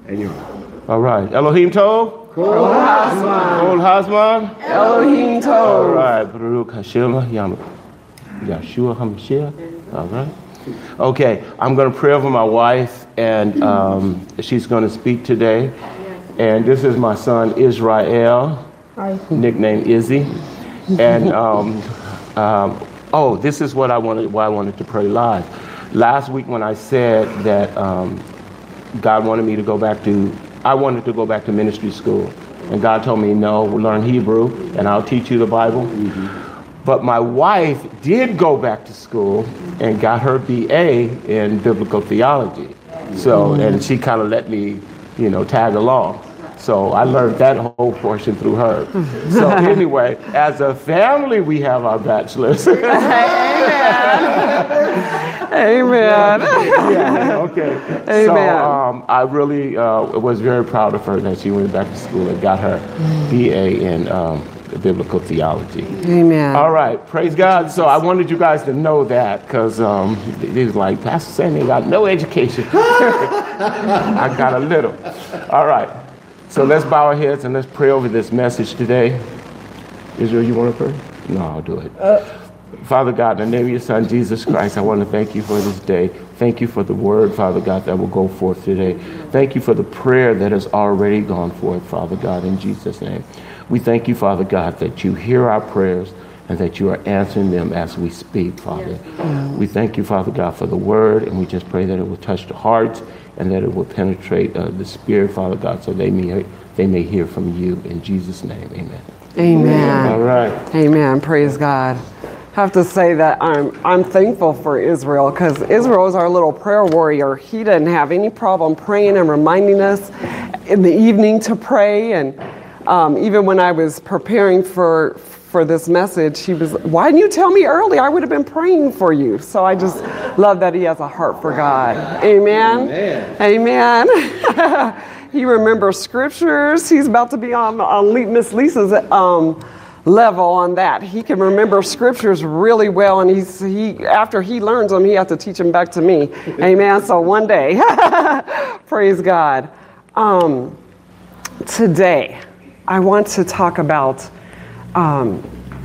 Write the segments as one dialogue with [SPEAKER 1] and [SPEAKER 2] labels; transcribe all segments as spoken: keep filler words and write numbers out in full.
[SPEAKER 1] And you are.
[SPEAKER 2] All right. Elohim Tov.
[SPEAKER 3] Kol Hazman.
[SPEAKER 2] Kol Hazman.
[SPEAKER 3] Elohim Tov.
[SPEAKER 2] All right. Baruch Hashem Yahshua HaMashiach. All right. Okay. I'm going to pray over my wife, and um, she's going to speak today. And this is my son Israel, nicknamed Izzy. And um, um, oh, this is what I wanted. Why I wanted to pray live. Last week when I said that um, God wanted me to go back to, I wanted to go back to ministry school, and God told me no, we'll learn Hebrew, and I'll teach you the Bible. Mm-hmm. But my wife did go back to school and got her B A in biblical theology. So, and she kind of let me, you know, tag along. So I learned that whole portion through her. So anyway, as a family, we have our bachelors.
[SPEAKER 3] Amen.
[SPEAKER 2] Yeah, okay.
[SPEAKER 3] Amen.
[SPEAKER 2] So um, I really uh, was very proud of her that she went back to school and got her B A in um, biblical theology.
[SPEAKER 3] Amen.
[SPEAKER 2] All right, praise God. So I wanted you guys to know that, because um, they was like, Pastor Sandy got no education. I got a little. All right. So let's bow our heads and let's pray over this message today. Israel, you want to pray? No, I'll do it. Uh, Father God, in the name of your Son, Jesus Christ, I want to thank you for this day. Thank you for the word, Father God, that will go forth today. Thank you for the prayer that has already gone forth, Father God, in Jesus' name. We thank you, Father God, that you hear our prayers and that you are answering them as we speak, Father. Yes. We thank you, Father God, for the word, and we just pray that it will touch the hearts and that it will penetrate uh, the spirit, Father God, so they may they may hear from you. In Jesus' name, amen.
[SPEAKER 3] Amen.
[SPEAKER 2] All right.
[SPEAKER 3] Amen. Praise God. I have to say that I'm I'm thankful for Israel, because Israel is our little prayer warrior. He didn't have any problem praying and reminding us in the evening to pray. And um, even when I was preparing for for this message, he was, why didn't you tell me early? I would have been praying for you. So I just love that he has a heart for God. Amen. Amen. Amen. He remembers scriptures. He's about to be on, on Miss Lisa's um, level on that. He can remember scriptures really well, and he's he after he learns them, he has to teach them back to me. Amen. So one day, praise God. Um, today, I want to talk about. Um,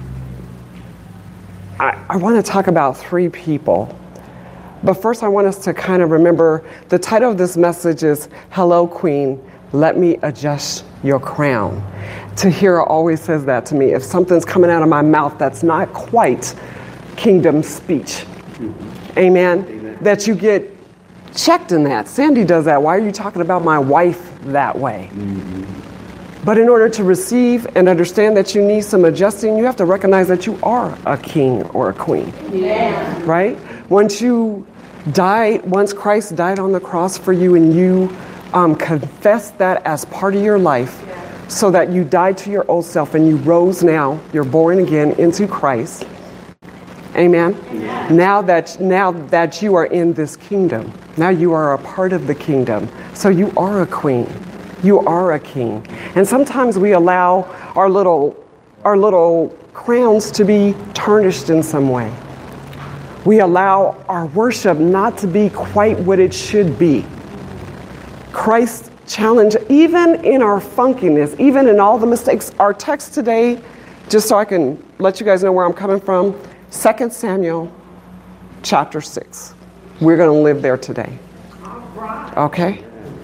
[SPEAKER 3] I, I want to talk about three people. But first, I want us to kind of remember the title of this message is Hello, Queen, Let Me Adjust Your Crown. Tahira always says that to me. If something's coming out of my mouth that's not quite kingdom speech. Amen? Amen. That you get checked in that. Sandy does that. Why are you talking about my wife that way? Mm-hmm. But in order to receive and understand that you need some adjusting, you have to recognize that you are a king or a queen. Yeah. Right? Once you died, once Christ died on the cross for you and you um, confess that as part of your life, yeah. so that you died to your old self and you rose now, you're born again into Christ. Amen? Yeah. Now that now that you are in this kingdom, now you are a part of the kingdom. So you are a queen. You are a king. And sometimes we allow our little our little crowns to be tarnished in some way. We allow our worship not to be quite what it should be. Christ challenged, even in our funkiness, even in all the mistakes. Our text today, just so I can let you guys know where I'm coming from, Second Samuel chapter six. We're going to live there today. Okay?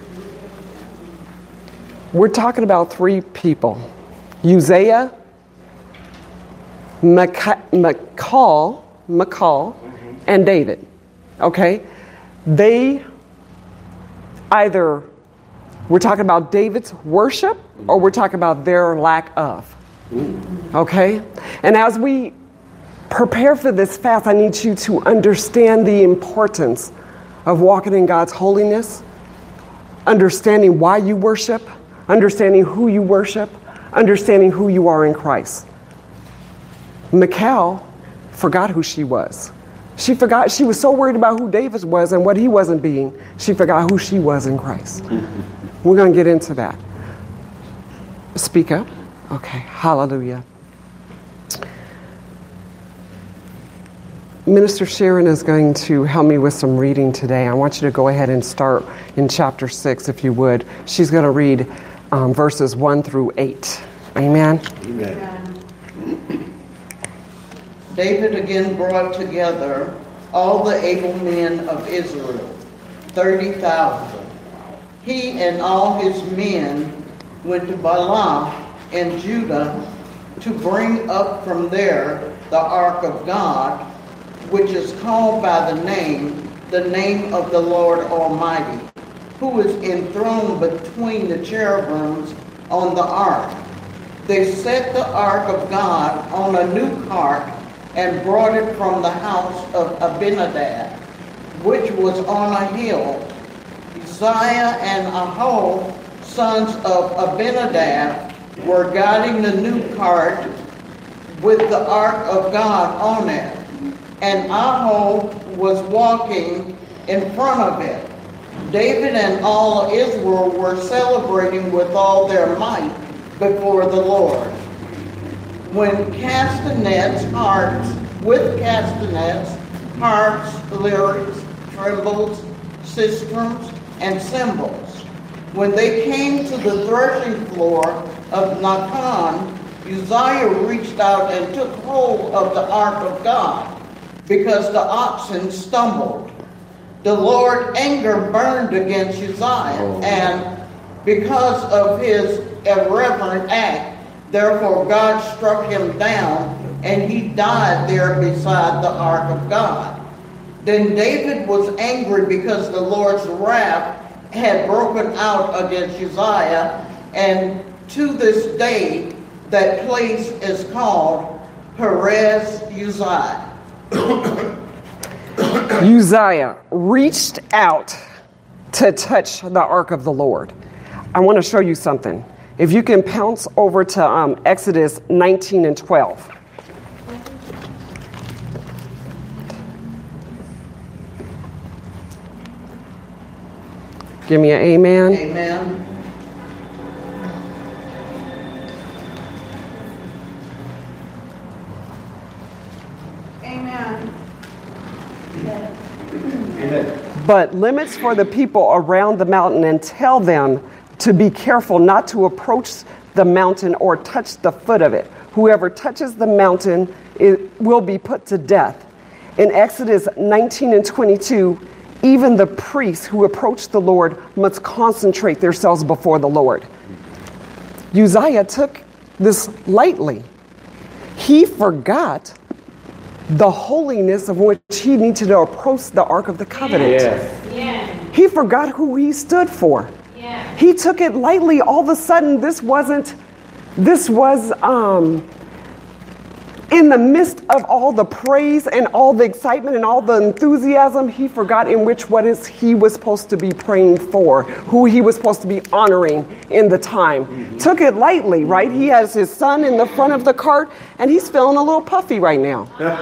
[SPEAKER 3] We're talking about three people. Uzziah, Michal, Michal, and David. Okay? They either, we're talking about David's worship or we're talking about their lack of. Okay? And as we prepare for this fast, I need you to understand the importance of walking in God's holiness, understanding why you worship, understanding who you worship, understanding who you are in Christ. Michal forgot who she was. She forgot, she was so worried about who David was and what he wasn't being, she forgot who she was in Christ. We're going to get into that. Speak up. Okay, hallelujah. Minister Sharon is going to help me with some reading today. I want you to go ahead and start in chapter six, if you would. She's going to read um, verses one through eight. Amen?
[SPEAKER 1] Amen. David again brought together all the able men of Israel, thirty thousand. He and all his men went to Baalah in Judah to bring up from there the ark of God, which is called by the name, the name of the Lord Almighty, who is enthroned between the cherubims on the ark. They set the ark of God on a new cart and brought it from the house of Abinadab, which was on a hill. Uzziah and Ahio, sons of Abinadab, were guiding the new cart with the ark of God on it, and Ahio was walking in front of it. David and all Israel were celebrating with all their might before the Lord. When castanets, harps, with castanets, harps, lyres, trembles, sistrums, and cymbals. When they came to the threshing floor of Nacon, Uzziah reached out and took hold of the ark of God, because the oxen stumbled. The Lord's anger burned against Uzziah, oh. and because of his irreverent act, therefore God struck him down, and he died there beside the ark of God. Then David was angry because the Lord's wrath had broken out against Uzziah, and to this day that place is called Perez Uzziah.
[SPEAKER 3] Uzziah reached out to touch the ark of the Lord. I want to show you something. If you can pounce over to um, Exodus nineteen and twelve. Give me an amen.
[SPEAKER 1] Amen.
[SPEAKER 3] But limits for the people around the mountain, and tell them to be careful not to approach the mountain or touch the foot of it. Whoever touches the mountain it will be put to death. In Exodus nineteen and twenty-two, even the priests who approach the Lord must concentrate themselves before the Lord. Uzziah took this lightly. He forgot the holiness of which he needed to approach the Ark of the Covenant.
[SPEAKER 2] Yes.
[SPEAKER 4] Yeah.
[SPEAKER 3] He forgot who he stood for.
[SPEAKER 4] Yeah.
[SPEAKER 3] He took it lightly. All of a sudden, this wasn't, this was um, in the midst of all the praise and all the excitement and all the enthusiasm, he forgot in which what is he was supposed to be praying for, who he was supposed to be honoring in the time. Mm-hmm. Took it lightly, right? He has his son in the front of the cart, and he's feeling a little puffy right now.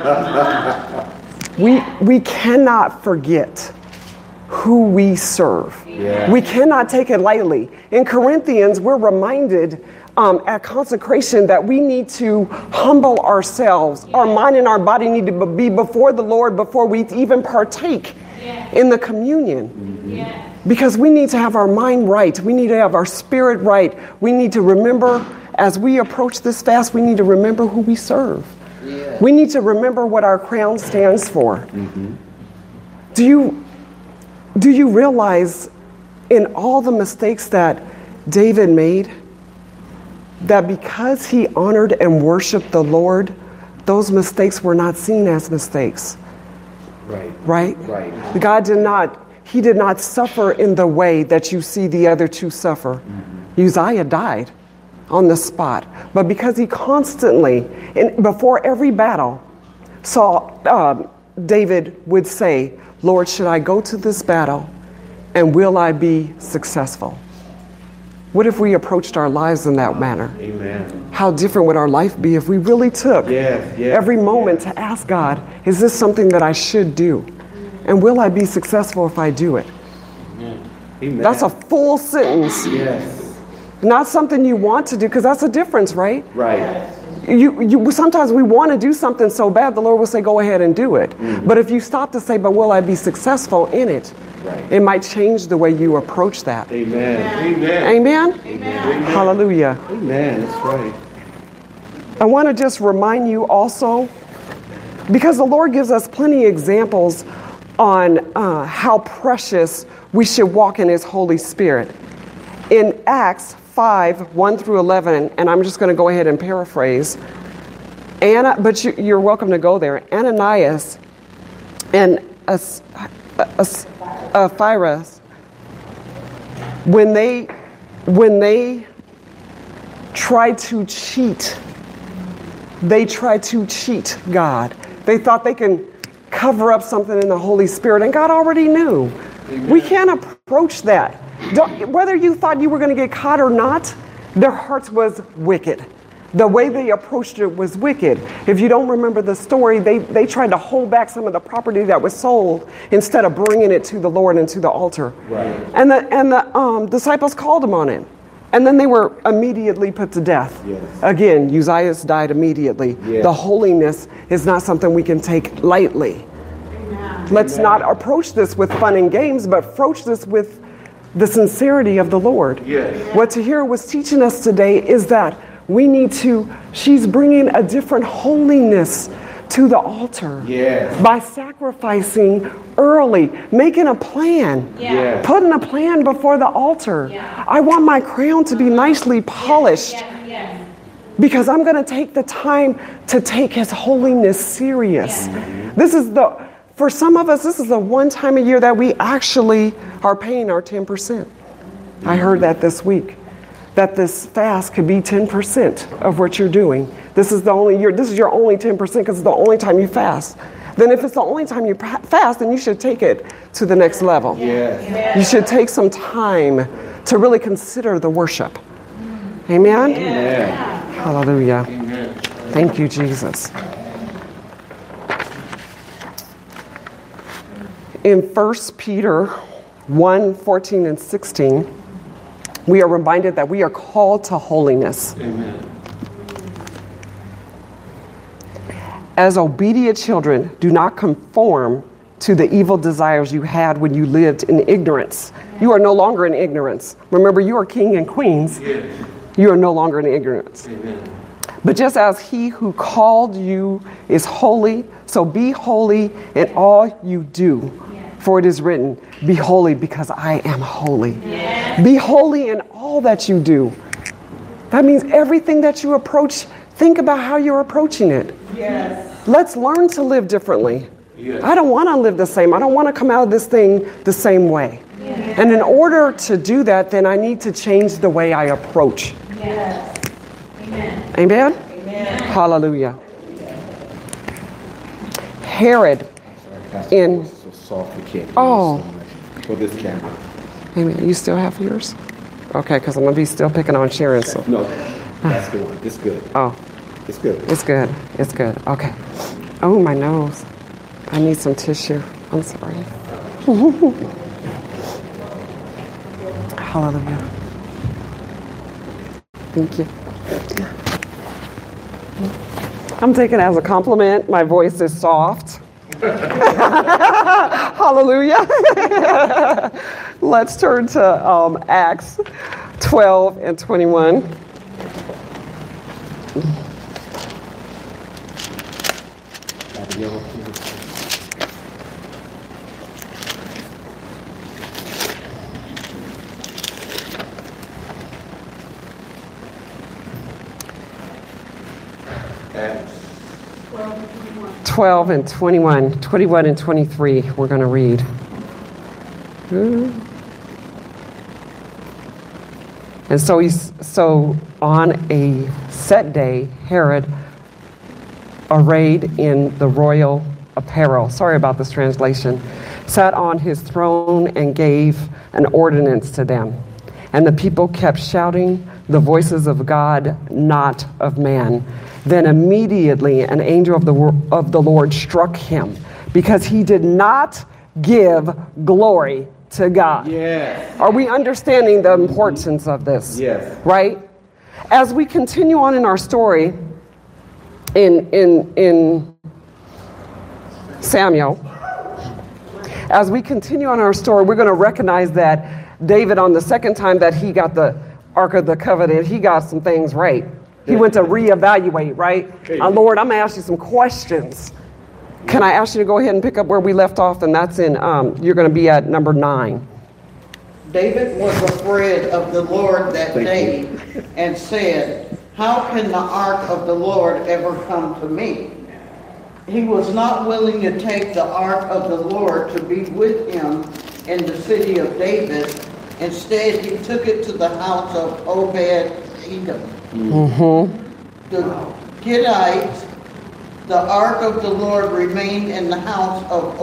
[SPEAKER 3] we we cannot forget who we serve.
[SPEAKER 2] Yeah.
[SPEAKER 3] We cannot take it lightly. In Corinthians, we're reminded Um, at consecration that we need to humble ourselves. Our mind and our body need to be before the Lord before we even partake
[SPEAKER 4] Yeah.
[SPEAKER 3] in the communion.
[SPEAKER 4] Yeah.
[SPEAKER 3] Because we need to have our mind right. We need to have our spirit right. We need to remember, as we approach this fast, we need to remember who we serve.
[SPEAKER 1] Yeah.
[SPEAKER 3] We need to remember what our crown stands for.
[SPEAKER 2] Mm-hmm.
[SPEAKER 3] Do you, do you realize in all the mistakes that David made, that because he honored and worshiped the Lord, those mistakes were not seen as mistakes?
[SPEAKER 2] Right.
[SPEAKER 3] Right?
[SPEAKER 2] Right.
[SPEAKER 3] God did not, he did not suffer in the way that you see the other two suffer. Mm-hmm. Uzziah died on the spot. But because he constantly, in, before every battle, saw uh, David would say, Lord, should I go to this battle and will I be successful? What if we approached our lives in that manner?
[SPEAKER 2] Amen.
[SPEAKER 3] How different would our life be if we really took
[SPEAKER 2] Yes, yes,
[SPEAKER 3] every moment
[SPEAKER 2] yes.
[SPEAKER 3] to ask God, is this something that I should do? And will I be successful if I do it?
[SPEAKER 2] Amen.
[SPEAKER 3] That's a full sentence.
[SPEAKER 2] Yes.
[SPEAKER 3] Not something you want to do, because that's a difference, right?
[SPEAKER 2] Right.
[SPEAKER 3] You, you, sometimes we want to do something so bad, the Lord will say, go ahead and do it. Mm-hmm. But if you stop to say, but will I be successful in it? Right. It might change the way you approach that.
[SPEAKER 2] Amen.
[SPEAKER 3] Amen. Amen.
[SPEAKER 2] Amen.
[SPEAKER 3] Hallelujah.
[SPEAKER 2] Amen. That's right.
[SPEAKER 3] I want to just remind you also, because the Lord gives us plenty of examples on uh, how precious we should walk in His Holy Spirit. In Acts five, one through eleven, and I'm just going to go ahead and paraphrase, Anna, but you, you're welcome to go there. Ananias and As, As, Sapphira, when they, when they tried to cheat, they tried to cheat God. They thought they can cover up something in the Holy Spirit, and God already knew. Amen. We can't approach that. Don't, whether you thought you were going to get caught or not, their hearts was wicked. The way they approached it was wicked. If you don't remember the story, they, they tried to hold back some of the property that was sold instead of bringing it to the Lord and to the altar. Right. And the, and the um, disciples called them on it. And then they were immediately put to death. Yes. Again, Uzziah died immediately. Yes. The holiness is not something we can take lightly. Amen. Let's Amen. Not approach this with fun and games, but approach this with the sincerity of the Lord. Yes. What Tahira was teaching us today is that we need to, she's bringing a different holiness to the altar. Yes. By sacrificing early, making a plan, yes. Putting a plan before the altar. Yeah. I want my crown to be nicely polished. Yes. Yes. Yes. Because I'm going to take the time to take His holiness serious. Yes. This is the, for some of us, this is the one time a year that we actually are paying our ten percent. I heard that this week, that this fast could be ten percent of what you're doing. This is the only year, this is your only ten percent because it's the only time you fast. Then if it's the only time you fast, then you should take it to the next level. Yes. You should take some time to really consider the worship. Amen? Amen. Hallelujah. Amen. Thank you, Jesus. In First Peter one, fourteen and sixteen, we are reminded that we are called to holiness. Amen. As obedient children, do not conform to the evil desires you had when you lived in ignorance. You are no longer in ignorance. Remember, you are king and queens. Yes. You are no longer in ignorance. Amen. But just as He who called you is holy, so be holy in all you do. For it is written, be holy because I am holy. Yes. Be holy in all that you do. That means everything that you approach, think about how you're approaching it. Yes. Let's learn to live differently. Yes. I don't want to live the same. I don't want to come out of this thing the same way. Yes. And in order to do that, then I need to change the way I approach. Yes. Amen. Amen? Amen. Hallelujah. Herod in...
[SPEAKER 2] Soft, we can't
[SPEAKER 3] oh.
[SPEAKER 2] so for this camera.
[SPEAKER 3] Amen. You still have yours? Okay, because I'm going to be still picking on Sharon. So.
[SPEAKER 2] No, that's the one. It's good.
[SPEAKER 3] Oh.
[SPEAKER 2] It's good.
[SPEAKER 3] It's good. It's good. Okay. Oh, my nose. I need some tissue. I'm sorry. Hallelujah. Thank you. I'm taking it as a compliment. My voice is soft. Hallelujah. Let's turn to um, Acts twelve and twenty-one. twelve and twenty-one, twenty-one and twenty-three, we're going to read. And so he's so on a set day, Herod, arrayed in the royal apparel, sorry about this translation, sat on his throne and gave an ordinance to them. And the people kept shouting the voices of God, not of man. Then immediately an angel of the of the Lord struck him because he did not give glory to God. Yes. Are we understanding the importance of this? Yes. Right? As we continue on in our story, in, in, in Samuel. As we continue on our story, we're going to recognize that David, on the second time that he got the Ark of the Covenant, he got some things right. He went to reevaluate, right? Uh, Lord, I'm going to ask you some questions. Can I ask you to go ahead and pick up where we left off? And that's in, um, you're going to be at number nine.
[SPEAKER 1] David was afraid of the Lord that day and said, how can the ark of the Lord ever come to me? He was not willing to take the ark of the Lord to be with him in the city of David. Instead, he took it to the house of Obed-Edom. Mm-hmm. The Gittite, the ark of the Lord remained in the house of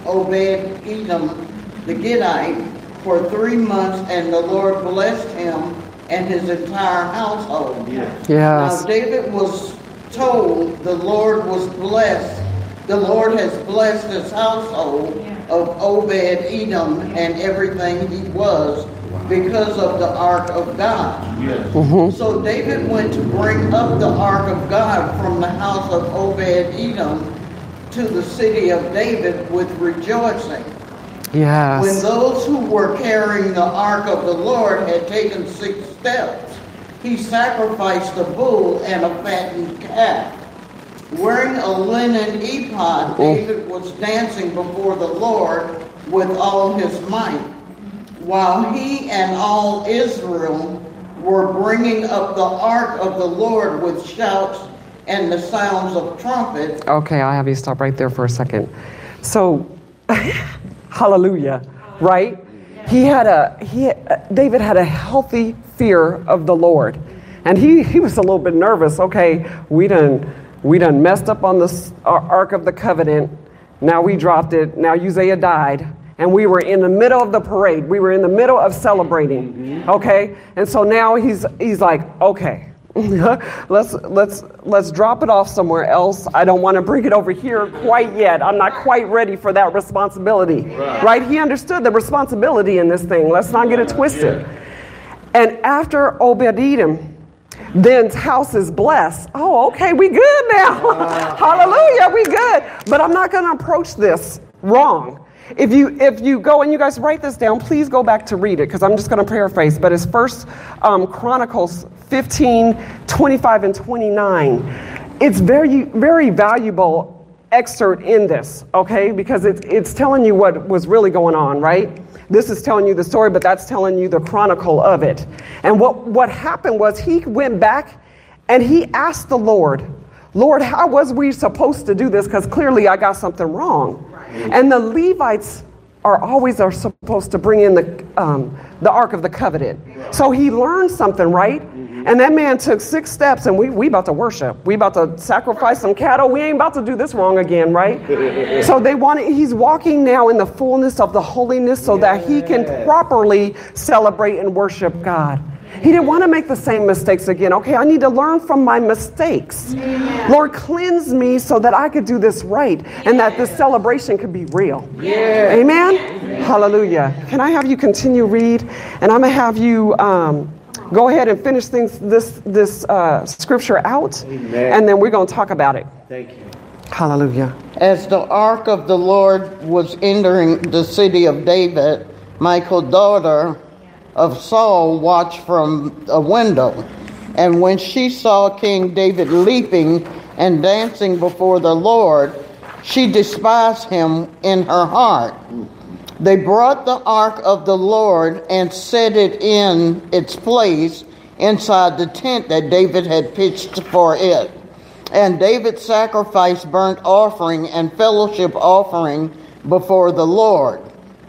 [SPEAKER 1] Obed-Edom, the Gittite, for three months, and the Lord blessed him and his entire household.
[SPEAKER 3] Yes.
[SPEAKER 1] Now, David was told the Lord was blessed. The Lord has blessed his household of Obed-Edom and everything he was because of the ark of God. Yes. Mm-hmm. So David went to bring up the ark of God from the house of Obed-Edom to the city of David with rejoicing.
[SPEAKER 3] Yes.
[SPEAKER 1] When those who were carrying the ark of the Lord had taken six steps, he sacrificed a bull and a fattened calf. Wearing a linen ephod, David was dancing before the Lord with all his might, while he and all Israel were bringing up the ark of the Lord with shouts and the sounds of trumpets.
[SPEAKER 3] Okay, I'll have you stop right there for a second. So, hallelujah, right? He had a, he, David had a healthy fear of the Lord. And he, he was a little bit nervous. Okay, we done, we done messed up on the Ark of the Covenant. Now we dropped it. Now Uzziah died. And we were in the middle of the parade. We were in the middle of celebrating. Okay? And so now he's he's like, okay, let's let's let's drop it off somewhere else. I don't want to bring it over here quite yet. I'm not quite ready for that responsibility. Right? right? He understood the responsibility in this thing. Let's not get it twisted. Yeah. And after Obed-Edom, then's house is blessed. Oh, okay, we good now. Uh, Hallelujah, we good. But I'm not going to approach this wrong. If you if you go and you guys write this down, please go back to read it because I'm just going to paraphrase. But it's First um, Chronicles fifteen, twenty-five, and twenty-nine. It's very very valuable excerpt in this, okay? Because it's it's telling you what was really going on, right? This is telling you the story, but that's telling you the chronicle of it. And what what happened was he went back and he asked the Lord, Lord, how was we supposed to do this? Because clearly I got something wrong. And the Levites are always are supposed to bring in the um, the Ark of the Covenant. So he learned something, right? And that man took six steps, and we we about to worship. We about to sacrifice some cattle. We ain't about to do this wrong again, right? So they want he's walking now in the fullness of the holiness so that he can properly celebrate and worship God. He didn't want to make the same mistakes again. Okay, I need to learn from my mistakes. Yeah. Lord, cleanse me so that I could do this right and that this celebration could be real. Yeah. Amen? Yeah. Hallelujah. Can I have you continue read? And I'm going to have you um, go ahead and finish things this this uh, scripture out. Amen. And then we're going to talk about it. Thank you. Hallelujah.
[SPEAKER 1] As the ark of the Lord was entering the city of David, Michal, daughter of Saul, watched from a window. And when she saw King David leaping and dancing before the Lord, she despised him in her heart. They brought the ark of the Lord and set it in its place inside the tent that David had pitched for it. And David sacrificed burnt offering and fellowship offering before the Lord.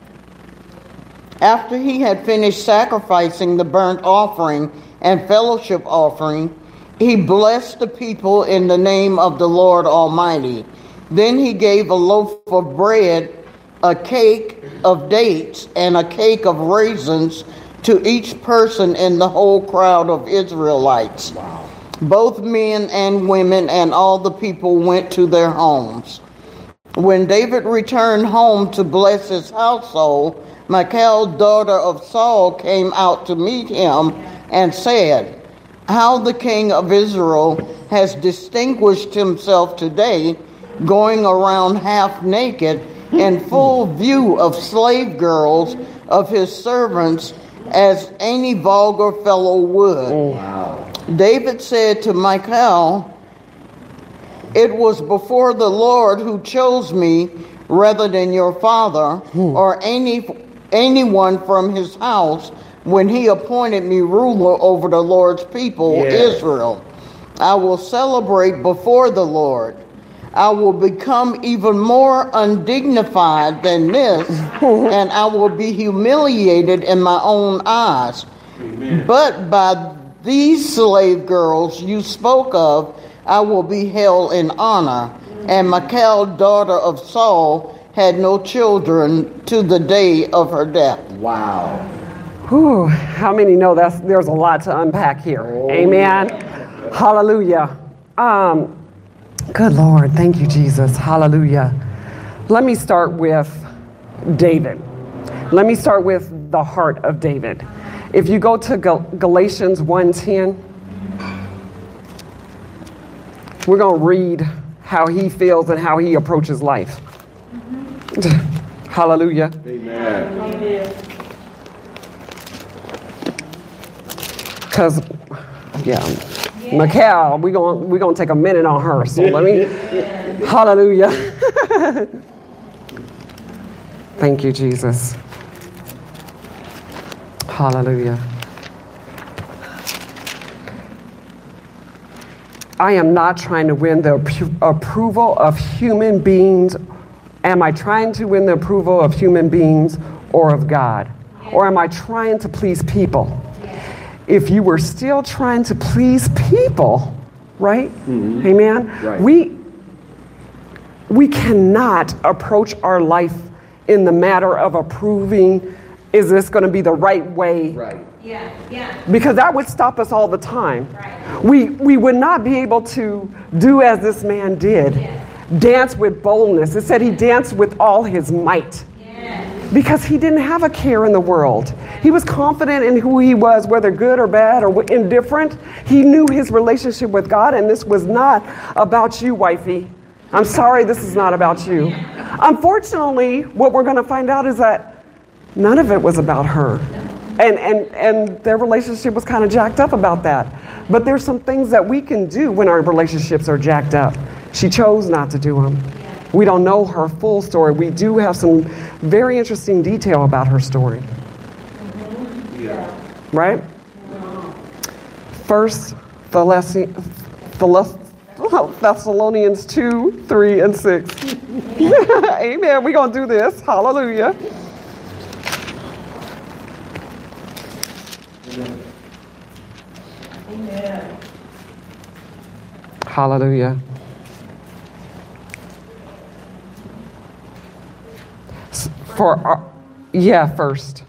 [SPEAKER 1] After he had finished sacrificing the burnt offering and fellowship offering, he blessed the people in the name of the Lord Almighty. Then he gave a loaf of bread, a cake of dates, and a cake of raisins to each person in the whole crowd of Israelites. Wow. Both men and women and all the people went to their homes. When David returned home to bless his household, Michal, daughter of Saul, came out to meet him and said, how the king of Israel has distinguished himself today, going around half naked in full view of slave girls of his servants, as any vulgar fellow would. Wow. David said to Michal, "It was before the Lord who chose me rather than your father hmm. or any anyone from his house when he appointed me ruler over the Lord's people, yeah. Israel. I will celebrate before the Lord. I will become even more undignified than this, and I will be humiliated in my own eyes. Amen. But by these slave girls you spoke of, I will be held in honor." And Michal, daughter of Saul, had no children to the day of her death.
[SPEAKER 3] Wow. Whew, how many know that's, there's a lot to unpack here? Oh, amen. Yeah. Hallelujah. Um, good Lord. Thank you, Jesus. Hallelujah. Let me start with David. Let me start with the heart of David. If you go to Gal- Galatians one ten, we're going to read how he feels and how he approaches life. Mm-hmm. Hallelujah. Amen. Amen. Because, yeah, yeah. Michal, we're going we're gonna take a minute on her. So let me, yeah. Hallelujah. Thank you, Jesus. Hallelujah. I am not trying to win the approval of human beings. Am I trying to win the approval of human beings or of God? Or am I trying to please people? If you were still trying to please people, right? Mm-hmm. Amen? Right. We, we cannot approach our life in the matter of approving, is this going to be the right way? Right. Yeah, yeah. Because that would stop us all the time. Right. We we would not be able to do as this man did, yes. Dance with boldness. It said he danced with all his might. Yes. Because he didn't have a care in the world. He was confident in who he was, whether good or bad or indifferent. He knew his relationship with God, and this was not about you, wifey. I'm sorry, this is not about you. Unfortunately, what we're going to find out is that none of it was about her. And and and their relationship was kind of jacked up about that. But there's some things that we can do when our relationships are jacked up. She chose not to do them. We don't know her full story. We do have some very interesting detail about her story. Yeah. Right? First Thessalonians two, three, and six. Amen. We're going to do this. Hallelujah. Amen. Hallelujah. For our, yeah, first.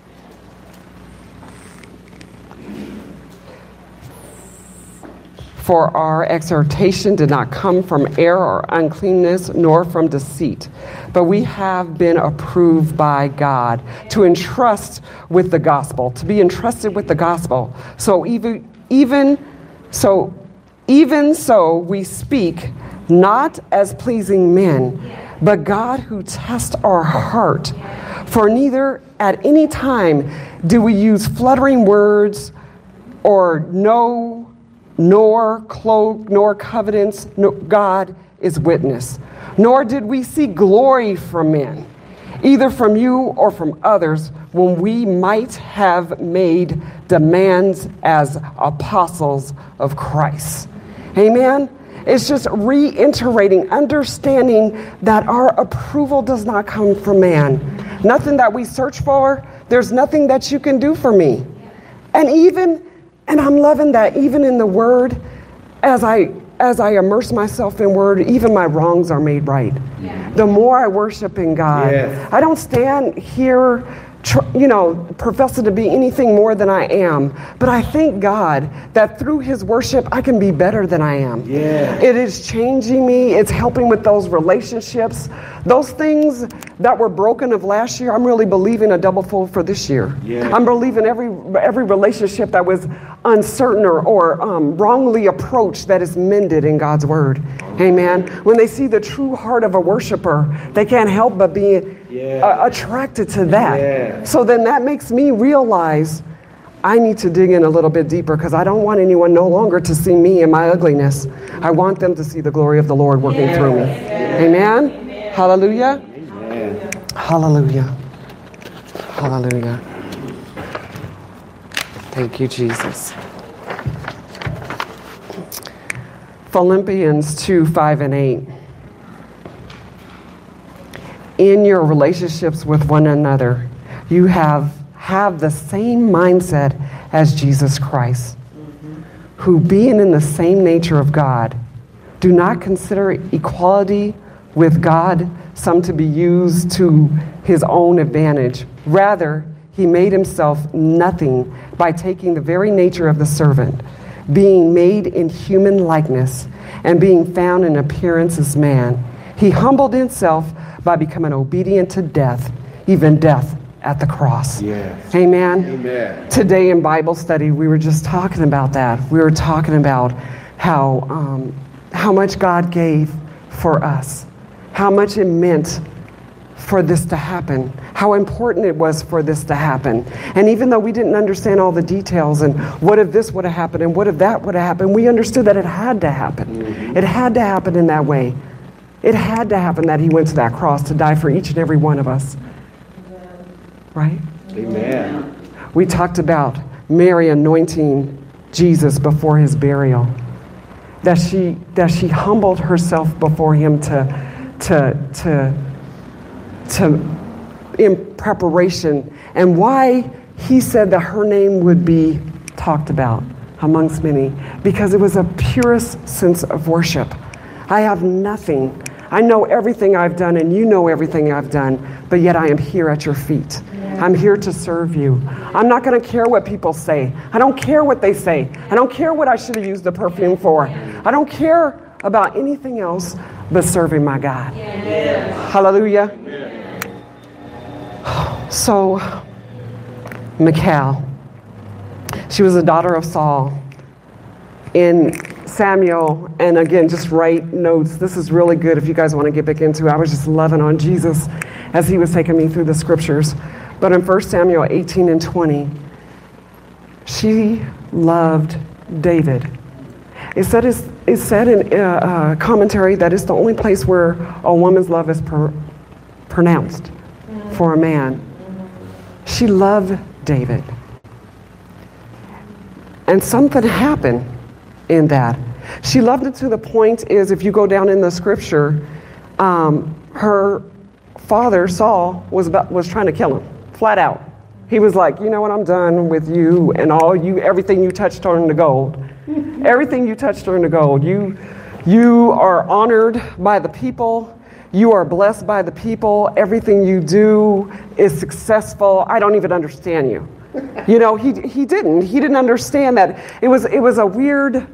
[SPEAKER 3] For our exhortation did not come from error or uncleanness, nor from deceit, but we have been approved by God to entrust with the gospel, to be entrusted with the gospel. So even even so, even so we speak not as pleasing men, but God who tests our heart. For neither at any time do we use fluttering words or no. Nor cloak, nor covetance, no, God is witness. Nor did we seek glory from men, either from you or from others, when we might have made demands as apostles of Christ. Amen? It's just reiterating, understanding that our approval does not come from man. Nothing that we search for, there's nothing that you can do for me. And even And I'm loving that even in the word, as I as I immerse myself in word, even my wrongs are made right. Yeah. The more I worship in God, yes. I don't stand here tr- you know, professing to be anything more than I am. But I thank God that through his worship, I can be better than I am.
[SPEAKER 2] Yeah.
[SPEAKER 3] It is changing me. It's helping with those relationships. Those things that were broken of last year, I'm really believing a double fold for this year.
[SPEAKER 2] Yeah.
[SPEAKER 3] I'm believing every every relationship that was uncertain or, or um, wrongly approached that is mended in God's word. Amen. When they see the true heart of a worshiper, they can't help but be
[SPEAKER 2] Yeah.
[SPEAKER 3] uh, attracted to that.
[SPEAKER 2] Yeah.
[SPEAKER 3] So then that makes me realize I need to dig in a little bit deeper because I don't want anyone no longer to see me and my ugliness. I want them to see the glory of the Lord working
[SPEAKER 2] Yeah.
[SPEAKER 3] through me.
[SPEAKER 2] Yeah.
[SPEAKER 3] Amen. Amen. Hallelujah.
[SPEAKER 2] Amen.
[SPEAKER 3] Hallelujah. Hallelujah. Thank you, Jesus. Philippians two, five, and eight. In your relationships with one another, you have, have the same mindset as Jesus Christ, who being in the same nature of God, do not consider equality with God some to be used to his own advantage. Rather, he made himself nothing by taking the very nature of the servant, being made in human likeness, and being found in appearance as man. He humbled himself by becoming obedient to death, even death at the cross.
[SPEAKER 2] Yes.
[SPEAKER 3] Amen.
[SPEAKER 2] Amen.
[SPEAKER 3] Today in Bible study, we were just talking about that. We were talking about how um, how much God gave for us, how much it meant for this to happen, how important it was for this to happen. And even though we didn't understand all the details and what if this would have happened and what if that would have happened, we understood that it had to happen. Mm-hmm. It had to happen in that way. It had to happen that he went to that cross to die for each and every one of us. Right?
[SPEAKER 2] Amen.
[SPEAKER 3] We talked about Mary anointing Jesus before his burial. That she that she humbled herself before him to to to to in preparation, and why he said that her name would be talked about amongst many, because it was a purest sense of worship. I have nothing. I know everything I've done, and you know everything I've done, but yet I am here at your feet. I'm here to serve you. I'm not going to care what people say. I don't care what they say. I don't care what I should have used the perfume for. I don't care about anything else but serving my God. Yes. Hallelujah. Amen. So, Michal, she was a daughter of Saul. In Samuel, and again, just write notes. This is really good if you guys want to get back into it. I was just loving on Jesus as he was taking me through the scriptures. But in First Samuel eighteen and twenty, she loved David. It said, it said in a uh, commentary that it's the only place where a woman's love is per, pronounced for a man. She loved David. And something happened in that. She loved it to the point is, if you go down in the scripture, um, her father, Saul, was about, was trying to kill him, flat out. He was like, you know what, I'm done with you and all you, everything you touched turned to gold. Everything you touched turned to gold. You, you are honored by the people. You are blessed by the people. Everything you do is successful. I don't even understand you. You know, he he didn't. He didn't understand that. It was it was a weird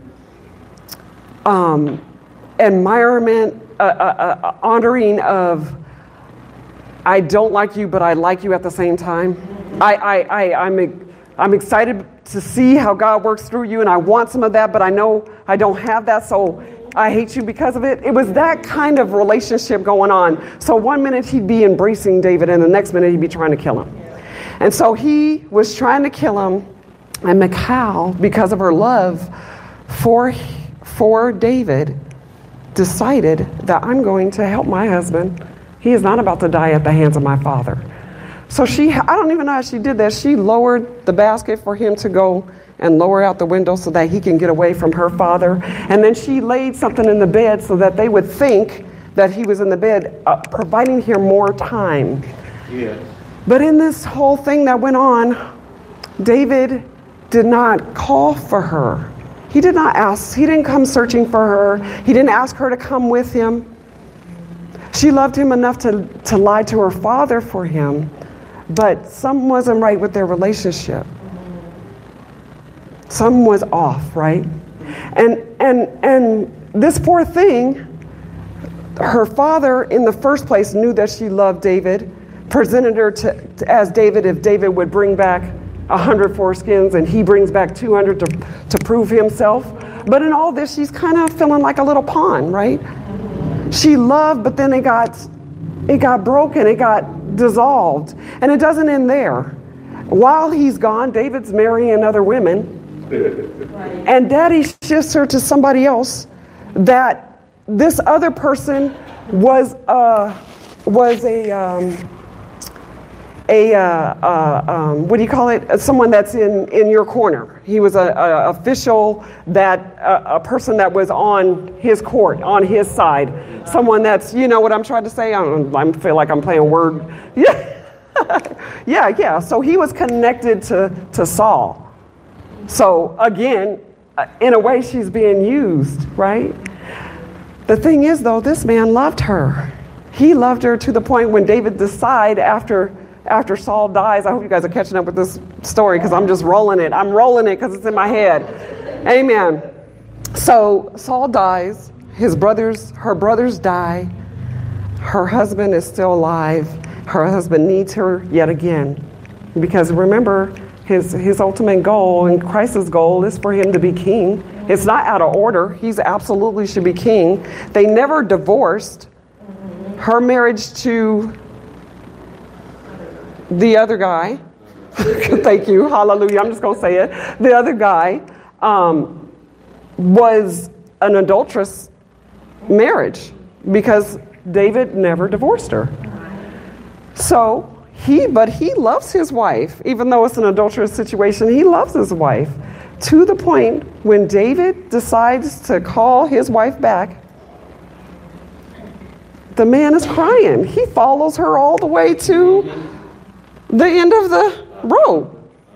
[SPEAKER 3] um, admirement, uh, uh, uh, honoring of, I don't like you, but I like you at the same time. I, I, I, I'm, I'm excited to see how God works through you, and I want some of that, but I know I don't have that, so I hate you because of it. It was that kind of relationship going on. So one minute he'd be embracing David, and the next minute he'd be trying to kill him. And so he was trying to kill him, and Michal, because of her love for, for David, decided that I'm going to help my husband. He is not about to die at the hands of my father. So she, I don't even know how she did that. She lowered the basket for him to go and lower out the window so that he can get away from her father. And then she laid something in the bed so that they would think that he was in the bed, uh, providing him more time.
[SPEAKER 2] Yeah.
[SPEAKER 3] But in this whole thing that went on, David did not call for her. He did not ask. He didn't come searching for her. He didn't ask her to come with him. She loved him enough to, to lie to her father for him, but something wasn't right with their relationship. Something was off, right? And and and this poor thing, her father in the first place knew that she loved David, presented her to, to as David if David would bring back a hundred foreskins and he brings back two hundred to, to prove himself. But in all this, she's kind of feeling like a little pawn, right? She loved, but then it got, it got broken, it got dissolved. And it doesn't end there. While he's gone, David's marrying other women. And daddy shifts her to somebody else that this other person was, uh, was a... Um, a, uh, uh, um, what do you call it? Someone that's in, in your corner. He was a, a official, that a, a person that was on his court, on his side. Someone that's, you know what I'm trying to say? I, don't, I feel like I'm playing word. Yeah, yeah, yeah. So he was connected to, to Saul. So again, in a way, she's being used, right? The thing is, though, this man loved her. He loved her to the point when David decided after After Saul dies, I hope you guys are catching up with this story because I'm just rolling it. I'm rolling it because it's in my head. Amen. So Saul dies. His brothers, her brothers die. Her husband is still alive. Her husband needs her yet again. Because remember, his, his ultimate goal and Christ's goal is for him to be king. It's not out of order. He's absolutely should be king. They never divorced. Her marriage to the other guy, thank you, hallelujah, I'm just going to say it. The other guy um, was an adulterous marriage because David never divorced her. So he, but he loves his wife, even though it's an adulterous situation, he loves his wife to the point when David decides to call his wife back. The man is crying. He follows her all the way to the end of the road.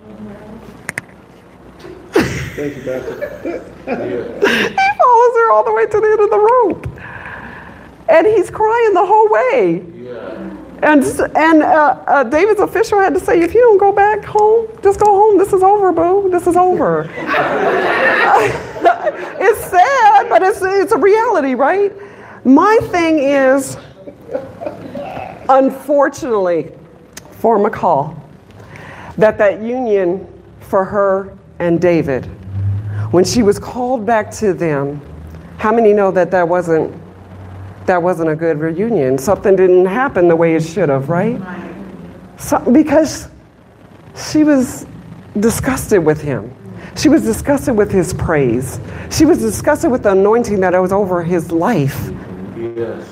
[SPEAKER 4] Thank you, Pastor.
[SPEAKER 3] He follows her all the way to the end of the road. And he's crying the whole way. Yeah. And and uh, uh, David's official had to say, if you don't go back home, just go home. This is over, boo. This is over. It's sad, but it's, it's a reality, right? My thing is, unfortunately, for Michal, that that union for her and David, when she was called back to them, how many know that that wasn't that wasn't a good reunion? Something didn't happen the way it should have, right? So, because she was disgusted with him. She was disgusted with his praise. She was disgusted with the anointing that was over his life.
[SPEAKER 2] Yes.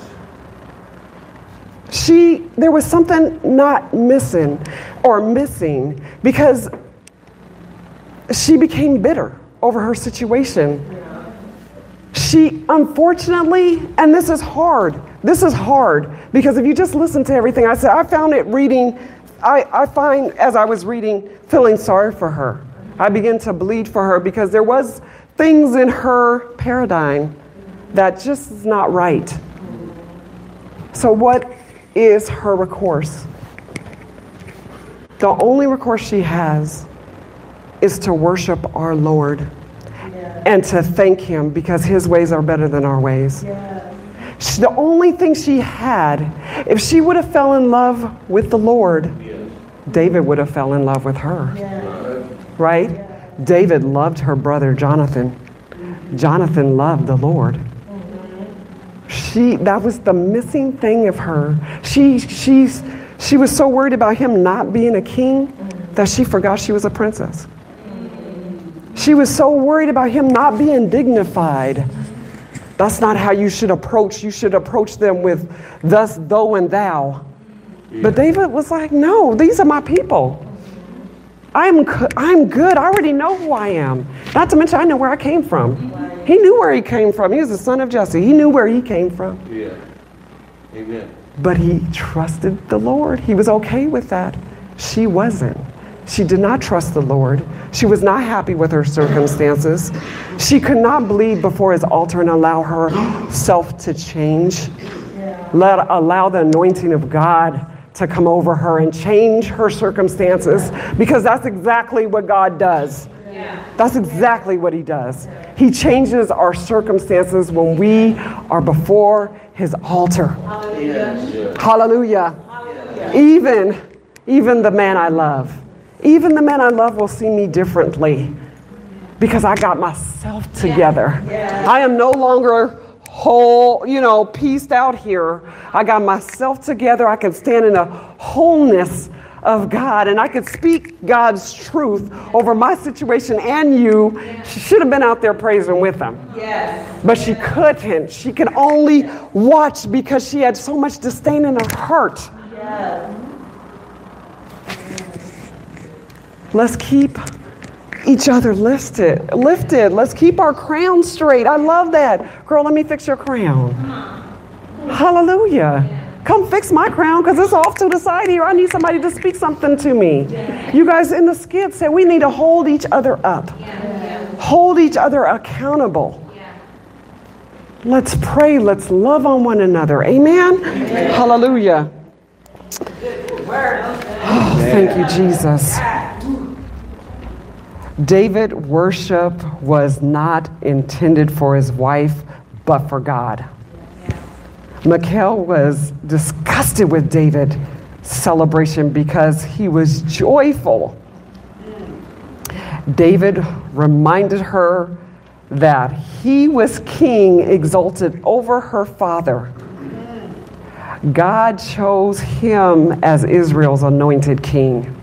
[SPEAKER 3] She, there was something not missing or missing because she became bitter over her situation. She, unfortunately, and this is hard, this is hard because if you just listen to everything I said, I found it reading, I, I find as I was reading, feeling sorry for her. I began to bleed for her because there was things in her paradigm that just is not right. So what is her recourse? The only recourse she has is to worship our Lord yes. and to thank him because his ways are better than our ways. Yes. She, the only thing she had, if she would have fell in love with the Lord, yes. David would have fell in love with her. Yes. Right? Yes. David loved her brother Jonathan. Mm-hmm. Jonathan loved the Lord. She, that was the missing thing of her. She, she's, she was so worried about him not being a king that she forgot she was a princess. She was so worried about him not being dignified. That's not how you should approach. You should approach them with thus, thou, and thou. Yeah. But David was like, no, these are my people. I'm, I'm good. I already know who I am. Not to mention, I know where I came from. He knew where he came from. He was the son of Jesse. He knew where he came from.
[SPEAKER 2] Yeah. Amen.
[SPEAKER 3] But he trusted the Lord. He was okay with that. She wasn't. She did not trust the Lord. She was not happy with her circumstances. She could not bleed before his altar and allow herself to change. Let allow the anointing of God to come over her and change her circumstances, because that's exactly what God does. That's exactly what he does. He changes our circumstances when we are before his altar. Hallelujah. Hallelujah. Hallelujah. Even, even the man I love, even the man I love will see me differently because I got myself together. Yeah. I am no longer whole, you know, pieced out here. I got myself together. I can stand in a wholeness of God, and I could speak God's truth over my situation and you. She should have been out there praising with them. Yes. But she couldn't. She could only watch because she had so much disdain in her heart. Yes. Let's keep each other lifted. Lifted. Let's keep our crown straight. I love that. Girl, let me fix your crown. Hallelujah. Come fix my crown because it's off to the side here. I need somebody to speak something to me. Yeah. You guys in the skit said we need to hold each other up. Yeah. Hold each other accountable. Yeah. Let's pray. Let's love on one another. Amen? Amen. Hallelujah. Oh, thank you, Jesus. David's worship was not intended for his wife, but for God. Michal was disgusted with David's celebration because he was joyful. David reminded her that he was king, exalted over her father. God chose him as Israel's anointed king.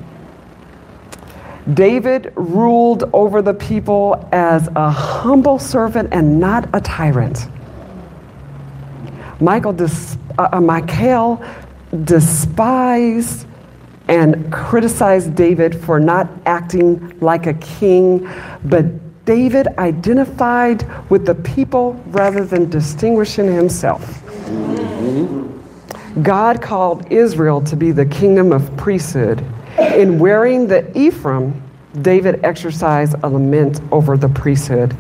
[SPEAKER 3] David ruled over the people as a humble servant and not a tyrant. Michael dis- uh, Michal despised and criticized David for not acting like a king, but David identified with the people rather than distinguishing himself. Mm-hmm. God called Israel to be the kingdom of priesthood. In wearing the ephraim, David exercised a lament over the priesthood.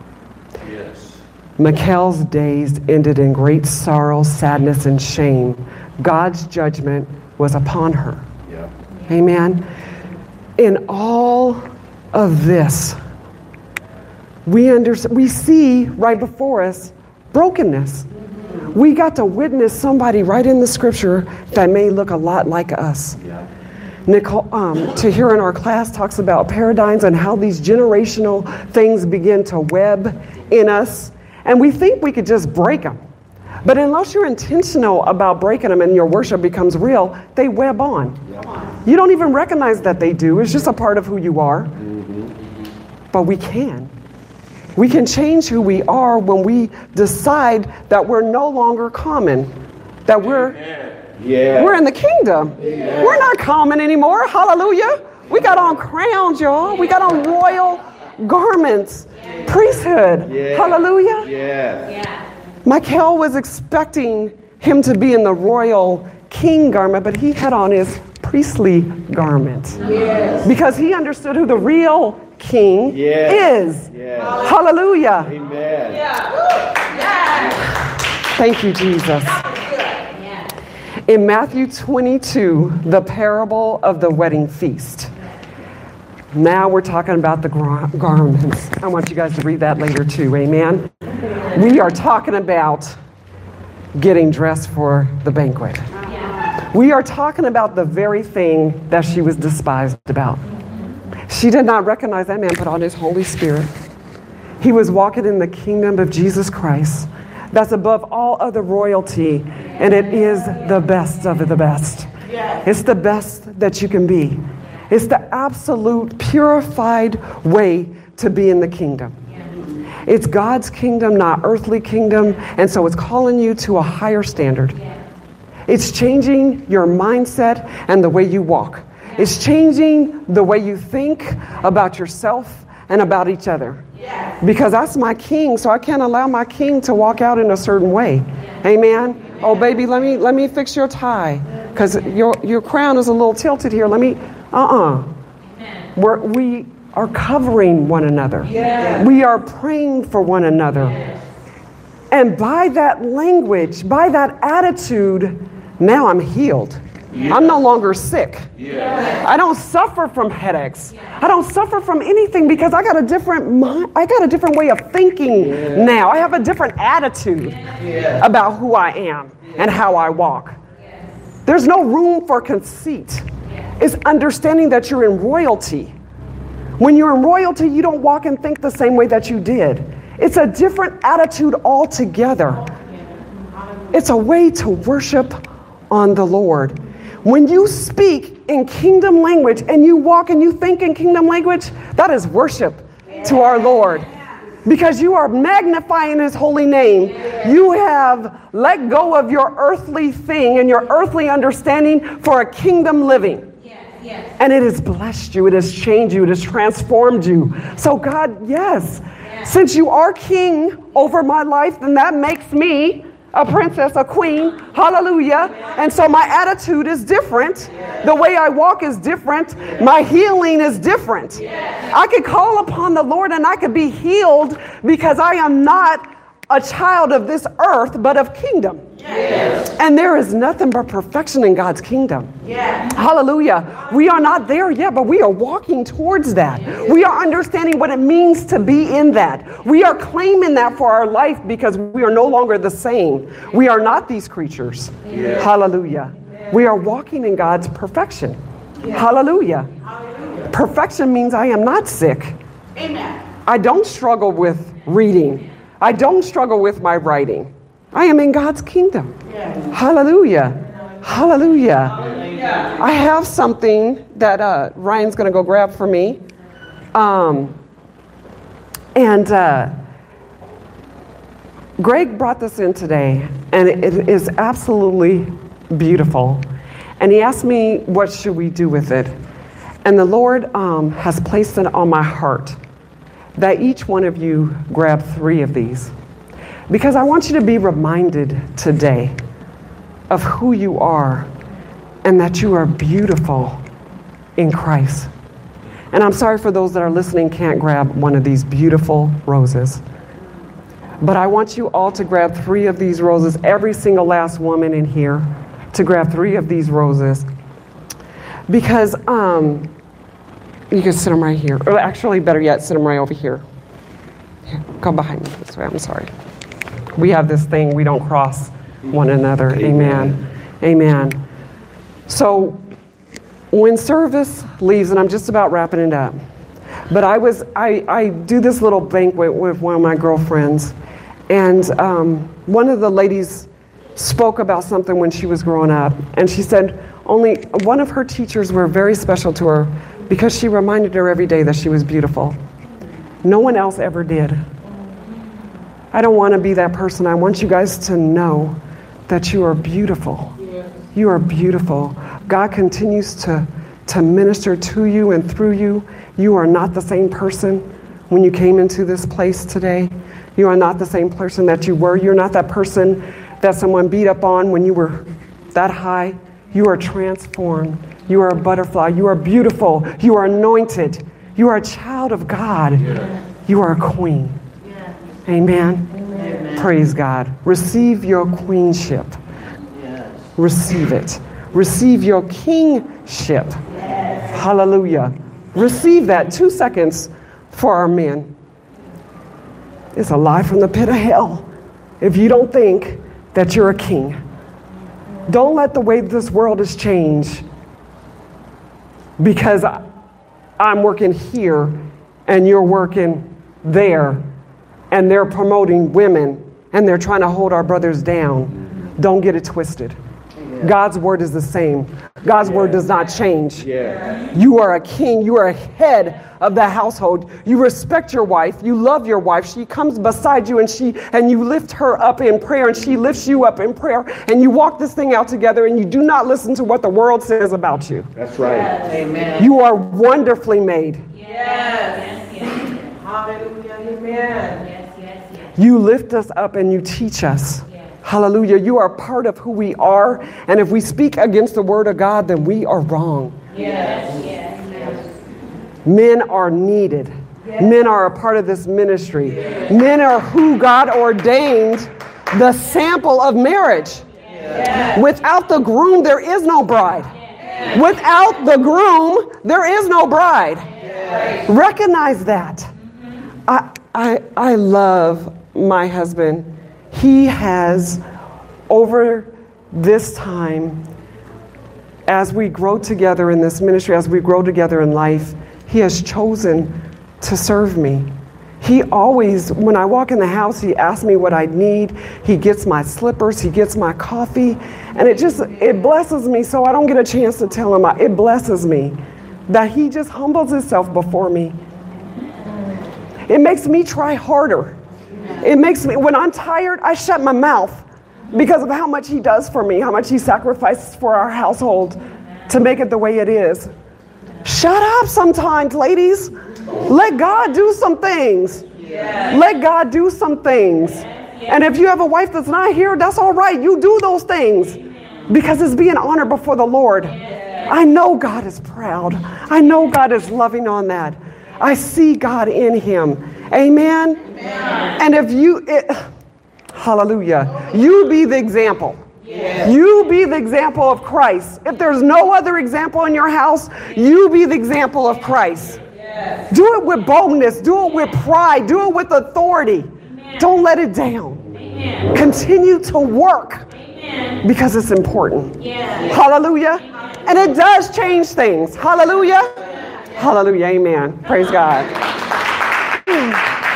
[SPEAKER 3] Michal's days ended in great sorrow, sadness, and shame. God's judgment was upon her. Yeah. Amen. In all of this, we under, we see right before us brokenness. We got to witness somebody right in the scripture that may look a lot like us. Yeah. Nicole, um, Tahira in our class talks about paradigms and how these generational things begin to web in us. And we think we could just break them. But unless you're intentional about breaking them and your worship becomes real, they web on. Yeah. You don't even recognize that they do. It's just a part of who you are. Mm-hmm. But we can. We can change who we are when we decide that we're no longer common. That we're, yeah. we're in the kingdom. Yeah. We're not common anymore. Hallelujah. We got on crowns, y'all. We got on royal garments. Priesthood. Yeah. Hallelujah. Yeah. Yeah. Michal was expecting him to be in the royal king garment, but he had on his priestly garment. Yes. Because he understood who the real king yes. is. Yes. Hallelujah. Amen. Yeah. Thank you, Jesus. In Matthew twenty-two, the parable of the wedding feast. Now we're talking about the gar- garments. I want you guys to read that later too, amen? We are talking about getting dressed for the banquet. We are talking about the very thing that she was despised about. She did not recognize that man put on his Holy Spirit. He was walking in the kingdom of Jesus Christ. That's above all other royalty, and it is the best of the best. It's the best that you can be. It's the absolute purified way to be in the kingdom. It's God's kingdom, not earthly kingdom, and so it's calling you to a higher standard. It's changing your mindset and the way you walk. It's changing the way you think about yourself and about each other. Because that's my king, so I can't allow my king to walk out in a certain way. Amen? Oh, baby, let me let me fix your tie, because your, your crown is a little tilted here. Let me... Uh-uh. We're, we are covering one another. Yes. We are praying for one another. Yes. And by that language, by that attitude, now I'm healed.
[SPEAKER 2] Yeah.
[SPEAKER 3] I'm no longer sick.
[SPEAKER 2] Yeah.
[SPEAKER 3] I don't suffer from headaches. I don't suffer from anything because I got a different mind. I got a different way of thinking
[SPEAKER 2] Yeah.
[SPEAKER 3] now. I have a different attitude
[SPEAKER 2] Yeah.
[SPEAKER 3] about who I am and how I walk. There's no room for conceit. It's understanding that you're in royalty. When you're in royalty, you don't walk and think the same way that you did. It's a different attitude altogether. It's a way to worship on the Lord. When you speak in kingdom language and you walk and you think in kingdom language, that is worship to our Lord. Because you are magnifying his holy name. You have let go of your earthly thing and your earthly understanding for a kingdom living. And it has blessed you, it has changed you, it has transformed you. So God, yes, since you are king over my life, then that makes me a princess, a queen, hallelujah. And so my attitude is different. The way I walk is different. My healing is different. I could call upon the Lord and I could be healed because I am not a child of this earth, but of kingdom. Yes. And there is nothing but perfection in God's kingdom. Yes. Hallelujah. We are not there yet, but we are walking towards that. Yes. We are understanding what it means to be in that. We are claiming that for our life because we are no longer the same. We are not these creatures. Yes. Hallelujah. Yes. We are walking in God's perfection. Yes. Hallelujah. Hallelujah. Perfection means I am not sick. Amen. I don't struggle with reading. I don't struggle with my writing. I am in God's kingdom. Yes. Hallelujah. Hallelujah. Hallelujah. I have something that uh, Ryan's going to go grab for me. Um, and uh, Greg brought this in today, and it is absolutely beautiful. And he asked me, what should we do with it? And the Lord um, has placed it on my heart that each one of you grab three of these. Because I want you to be reminded today of who you are and that you are beautiful in Christ. And I'm sorry for those that are listening can't grab one of these beautiful roses. But I want you all to grab three of these roses, every single last woman in here, to grab three of these roses. Because um, you can sit them right here. Or actually, better yet, sit them right over here. Here, come behind me this way. I'm sorry. We have this thing, we don't cross one another. Amen. Amen. Amen. So when service leaves, and I'm just about wrapping it up, but I was I, I do this little banquet with one of my girlfriends, and um, one of the ladies spoke about something when she was growing up, and she said only one of her teachers were very special to her because she reminded her every day that she was beautiful. No one else ever did. I don't want to be that person. I want you guys to know that you are beautiful. You are beautiful. God continues to, to minister to you and through you. You are not the same person when you came into this place today. You are not the same person that you were. You're not that person that someone beat up on when you were that high. You are transformed. You are a butterfly. You are beautiful. You are anointed. You are a child of God. Yeah. You are a queen. Yeah. Amen. Amen. Praise God. Receive your queenship. Yes. Receive it. Receive your kingship. Yes. Hallelujah. Receive that. Two seconds for our men. It's a lie from the pit of hell if you don't think that you're a king. Don't let the way this world has changed because I'm working here and you're working there and they're promoting women and they're trying to hold our brothers down. Don't get it twisted. Yeah. God's word is the same. God's yeah. word does not change. Yeah. You are a king. You are a head of the household. You respect your wife. You love your wife. She comes beside you and she and you lift her up in prayer and she lifts you up in prayer and you walk this thing out together and you do not listen to what the world says about you.
[SPEAKER 2] That's right.
[SPEAKER 1] Yes. Amen.
[SPEAKER 3] You are wonderfully made.
[SPEAKER 1] Yes. Yes. Yes. Hallelujah. Amen.
[SPEAKER 5] Yes, yes, yes.
[SPEAKER 3] You lift us up and you teach us. Yes. Hallelujah. You are part of who we are. And if we speak against the word of God, then we are wrong.
[SPEAKER 5] Yes, yes, yes.
[SPEAKER 3] Men are needed. Yes. Men are a part of this ministry. Yes. Men are who God ordained the sample of marriage. Yes. Without the groom, there is no bride. Without the groom, there is no bride. Recognize that. I, I, I love my husband. He has, over this time, as we grow together in this ministry, as we grow together in life, he has chosen to serve me. He always, when I walk in the house, he asks me what I need. He gets my slippers, he gets my coffee, and it just, it blesses me so I don't get a chance to tell him. It blesses me that he just humbles himself before me. It makes me try harder. It makes me, when I'm tired, I shut my mouth because of how much he does for me, how much he sacrifices for our household to make it the way it is. Shut up sometimes, ladies. Let God do some things. Yes. Let God do some things. Yes. And if you have a wife that's not here, that's all right. You do those things because it's being honored before the Lord. Yes. I know God is proud. I know God is loving on that. I see God in him. Amen. Amen. And if you, it, hallelujah, you be the example. Yes. You be the example of Christ. If there's no other example in your house, you be the example of Christ. Yes. Do it with boldness. Do it with pride. Do it with authority. Amen. Don't let it down. Amen. Continue to work. Amen. Because it's important. Yes. Hallelujah. And it does change things. Hallelujah. Yes. Hallelujah. Amen. Praise God.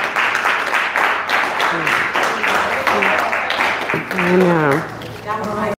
[SPEAKER 3] Amen.